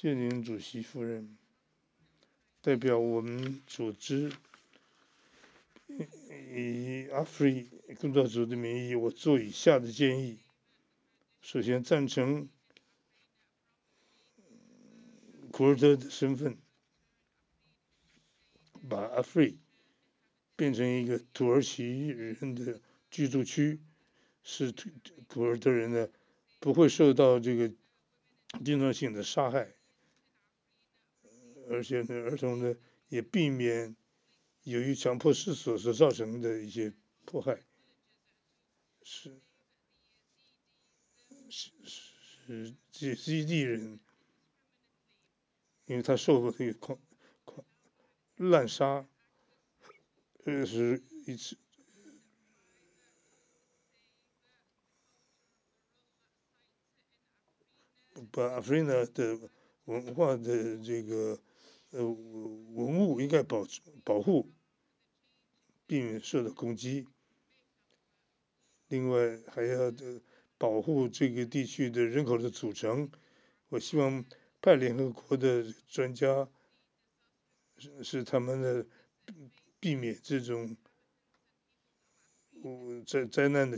谢您，主席夫人。代表我们组织以阿弗里工作组的名义，我做以下的建议：首先，赞成库尔德的身份，把阿弗里变成一个土耳其人的居住区，使土尔德人呢不会受到这个经常性的杀害，而且呢，儿童呢也避免由于强迫失所造成的一些迫害，是是基地人，因为他受过这个滥杀，是一次把阿弗里纳的文化的这个文物应该保护，避免受到攻击。另外还要保护这个地区的人口的组成。我希望派联合国的专家，使他们的避免这种灾难的